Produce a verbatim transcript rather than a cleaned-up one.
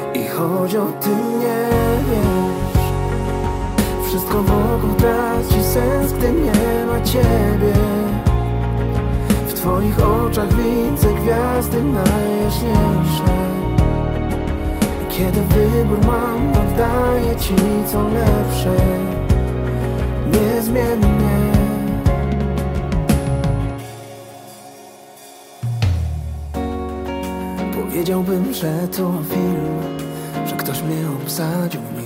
I choć o tym nie wiesz, wszystko wokół traci sens, gdy nie ma ciebie. W twoich oczach widzę gwiazdy najjaśniejsze. I kiedy wybór mam, oddaję ci co lepsze, niezmiennie. Powiedziałbym, że to film, że ktoś mnie obsadził w